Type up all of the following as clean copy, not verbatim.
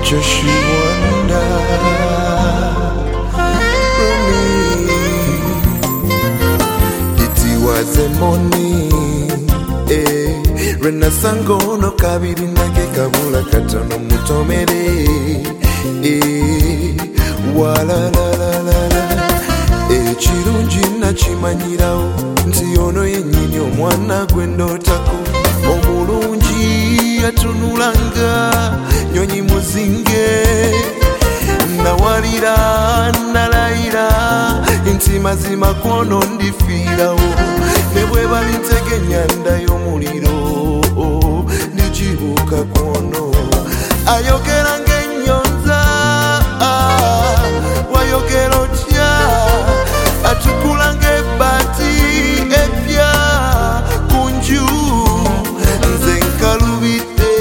much she wonder from me. It was a morning, Rena sangono kabiri nake kabula katono mutomere, wala la la la la. Chirunji na chimanyirawo nti ono yenyini omwana gwendotako, omulungi atunulanga nyonyi muzinge. Nawalira nalayira nti mazima kwono ndifiirawo, ne bwe balintege nyanda y'omuliro ndigibuuka kwono. Ayogera ng'ennyonza, wayogera otya, atukula ng'ebbaati eppya ku nju, nze nkalubidde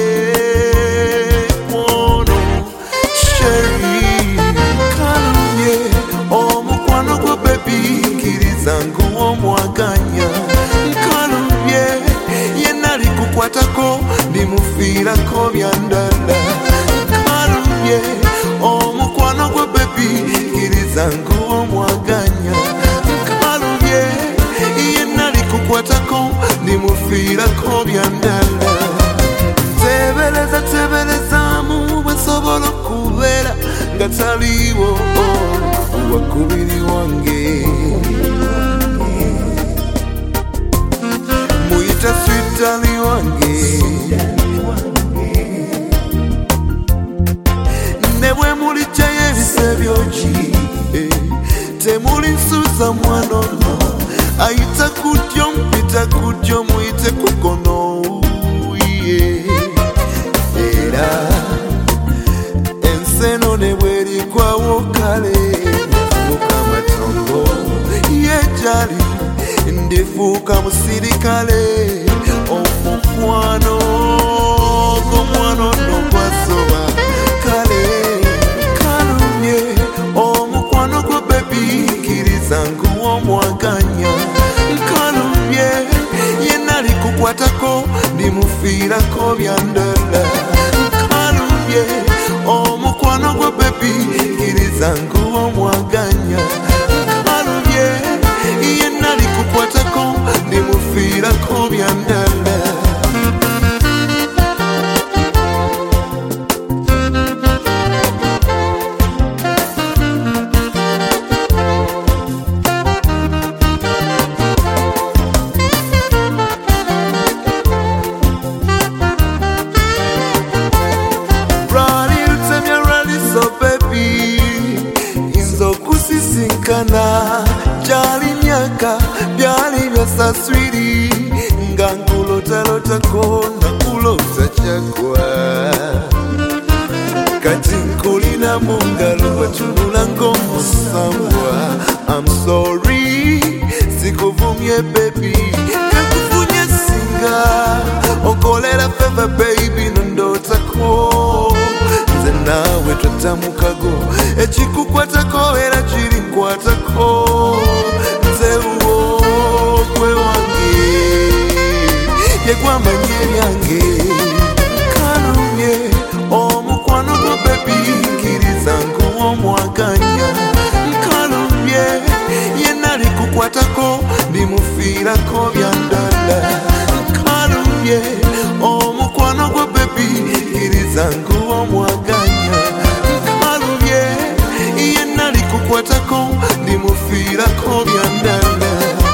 kwono. Sherry kalumye omukwano gwo bebi, kkiriza ng'omwaganya. Nkalumye yenna alikukwatako ndimufiirako byandala. Nkalumye omukwano gwo bebi, kkiriza ng'omwaganya. Nkalumye yenna alikukwatako ndimufiirako byandala. Tebereza teberezaamu bwe nsobola okubeera nga taliiwo wakubiri wange. Muyita switali wange, ne bwe mulijjayo ebise byoki, temuli nsuuza mwana ono. Ayita kujjo mpita kujjo, muyite kukono. Era enseno ne bwerikwawo kale, ndifuuka matongo yejali, ndifuuka musirikale. Omukwano gw'omwana ono gwasoba kale. Kalumye omukwano gwo bebi, kkiriza ng'omwaganya. Kalumye yenna alikukwatako ndimufiirako byandala. Kalumye omukwano gwo bebi, kkiriza ng'omwaganya. Kalumye yenna alikukwatako ndimufiirako byandala. Sinkana jali myaka byali byasaswiri, nga nkulotalotako nakulota kyagwa. Kati nkulina mu ngalo watunula ng'omusambwa. I'm sorry sikuvumye baby, kakufunye singa okolera favor baby nondotako. Nze naawe twatamukago, ekikukwatako era kiri nkwatako. Nze uwo gwe wange, yegwamanye ebyange. Kalumye omukwano gwo bebi, kkiriza ng'omwaganya. Kalumye yenna alikukwatako ndimufiirako byandala. Kalumye omukwano gwo bebi, kkiriza ng'omwaganya. Kalumye yenna alikukwatako ndimufiirako byandala.